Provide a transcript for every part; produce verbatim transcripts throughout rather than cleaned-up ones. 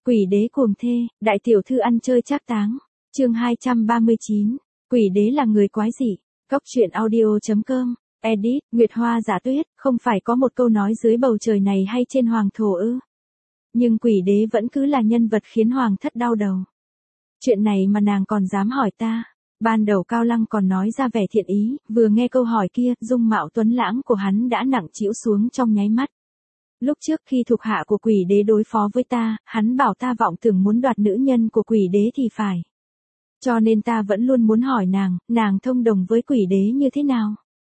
Quỷ đế cuồng thê, đại tiểu thư ăn chơi trác táng. Chương hai trăm ba mươi chín. Quỷ đế là người quái dị. Cốc truyện audio chấm com. Edit, Nguyệt Hoa Giả Tuyết, không phải có một câu nói dưới bầu trời này hay trên hoàng thổ ư? Nhưng quỷ đế vẫn cứ là nhân vật khiến hoàng thất đau đầu. Chuyện này mà nàng còn dám hỏi ta. Ban đầu Cao Lăng còn nói ra vẻ thiện ý, vừa nghe câu hỏi kia, dung mạo tuấn lãng của hắn đã nặng trĩu xuống trong nháy mắt. Lúc trước khi thuộc hạ của quỷ đế đối phó với ta, hắn bảo ta vọng tưởng muốn đoạt nữ nhân của quỷ đế thì phải. Cho nên ta vẫn luôn muốn hỏi nàng, nàng thông đồng với quỷ đế như thế nào?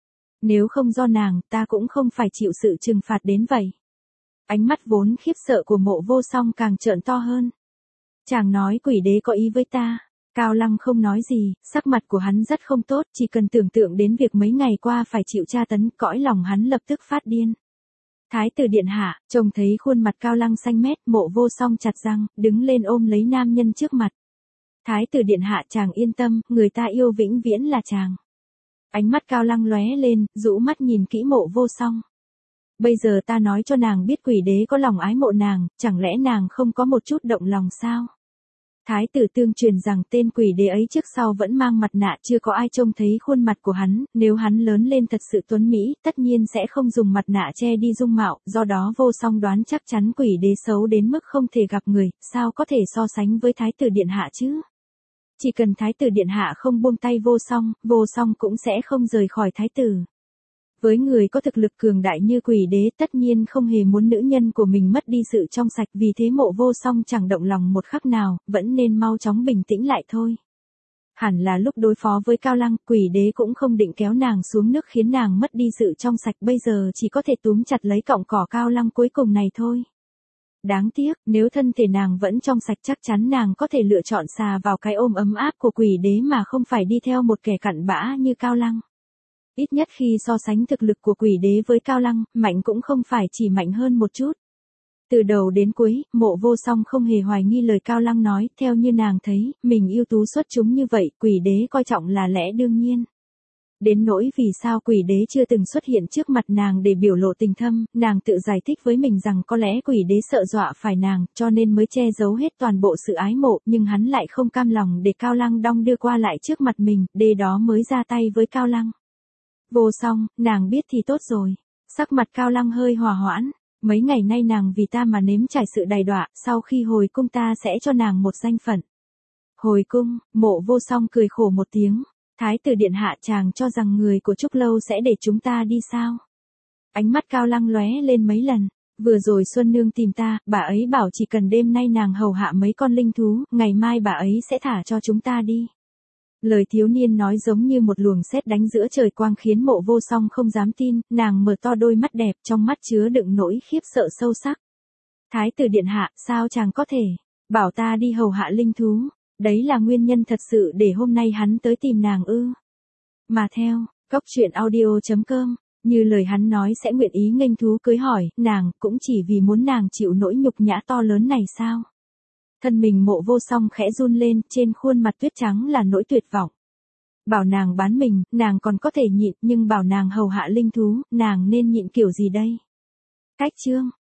Nếu không do nàng, ta cũng không phải chịu sự trừng phạt đến vậy. Ánh mắt vốn khiếp sợ của Mộ Vô Song càng trợn to hơn. Chàng nói quỷ đế có ý với ta. Cao Lăng không nói gì, sắc mặt của hắn rất không tốt, chỉ cần tưởng tượng đến việc mấy ngày qua phải chịu tra tấn, cõi lòng hắn lập tức phát điên. Thái tử điện hạ, trông thấy khuôn mặt Cao Lăng xanh mét, Mộ Vô Song chặt răng, đứng lên ôm lấy nam nhân trước mặt. Thái tử điện hạ, chàng yên tâm, người ta yêu vĩnh viễn là chàng. Ánh mắt Cao Lăng lóe lên, rũ mắt nhìn kỹ Mộ Vô Song. Bây giờ ta nói cho nàng biết quỷ đế có lòng ái mộ nàng, chẳng lẽ nàng không có một chút động lòng sao? Thái tử tương truyền rằng tên quỷ đế ấy trước sau vẫn mang mặt nạ, chưa có ai trông thấy khuôn mặt của hắn, nếu hắn lớn lên thật sự tuấn mỹ, tất nhiên sẽ không dùng mặt nạ che đi dung mạo, do đó Vô Song đoán chắc chắn quỷ đế xấu đến mức không thể gặp người, sao có thể so sánh với thái tử điện hạ chứ? Chỉ cần thái tử điện hạ không buông tay Vô Song, Vô Song cũng sẽ không rời khỏi thái tử. Với người có thực lực cường đại như quỷ đế tất nhiên không hề muốn nữ nhân của mình mất đi sự trong sạch, vì thế Mộ Vô Song chẳng động lòng một khắc nào, vẫn nên mau chóng bình tĩnh lại thôi. Hẳn là lúc đối phó với Cao Lăng, quỷ đế cũng không định kéo nàng xuống nước khiến nàng mất đi sự trong sạch, bây giờ chỉ có thể túm chặt lấy cọng cỏ Cao Lăng cuối cùng này thôi. Đáng tiếc, nếu thân thể nàng vẫn trong sạch chắc chắn nàng có thể lựa chọn xà vào cái ôm ấm áp của quỷ đế mà không phải đi theo một kẻ cặn bã như Cao Lăng. Ít nhất khi so sánh thực lực của quỷ đế với Cao Lăng, mạnh cũng không phải chỉ mạnh hơn một chút. Từ đầu đến cuối, Mộ Vô Song không hề hoài nghi lời Cao Lăng nói, theo như nàng thấy, mình ưu tú xuất chúng như vậy, quỷ đế coi trọng là lẽ đương nhiên. Đến nỗi vì sao quỷ đế chưa từng xuất hiện trước mặt nàng để biểu lộ tình thâm, nàng tự giải thích với mình rằng có lẽ quỷ đế sợ dọa phải nàng, cho nên mới che giấu hết toàn bộ sự ái mộ, nhưng hắn lại không cam lòng để Cao Lăng đong đưa qua lại trước mặt mình, để đó mới ra tay với Cao Lăng. Vô Song, nàng biết thì tốt rồi. Sắc mặt Cao Lăng hơi hòa hoãn. Mấy ngày nay nàng vì ta mà nếm trải sự đầy đọa, sau khi hồi cung ta sẽ cho nàng một danh phận. Hồi cung, Mộ Vô Song cười khổ một tiếng. Thái tử điện hạ, chàng cho rằng người của Trúc Lâu sẽ để chúng ta đi sao? Ánh mắt Cao Lăng lóe lên mấy lần. Vừa rồi Xuân Nương tìm ta, bà ấy bảo chỉ cần đêm nay nàng hầu hạ mấy con linh thú, ngày mai bà ấy sẽ thả cho chúng ta đi. Lời thiếu niên nói giống như một luồng sét đánh giữa trời quang khiến Mộ Vô Song không dám tin, nàng mở to đôi mắt đẹp, trong mắt chứa đựng nỗi khiếp sợ sâu sắc. Thái tử điện hạ, sao chàng có thể bảo ta đi hầu hạ linh thú? Đấy là nguyên nhân thật sự để hôm nay hắn tới tìm nàng ư? Mà theo cốc truyện audio chấm com, như lời hắn nói sẽ nguyện ý nghênh thú cưới hỏi nàng, cũng chỉ vì muốn nàng chịu nỗi nhục nhã to lớn này sao? Thân mình Mộ Vô Song khẽ run lên, trên khuôn mặt tuyết trắng là nỗi tuyệt vọng. Bảo nàng bán mình, nàng còn có thể nhịn, nhưng bảo nàng hầu hạ linh thú, nàng nên nhịn kiểu gì đây? Cách chương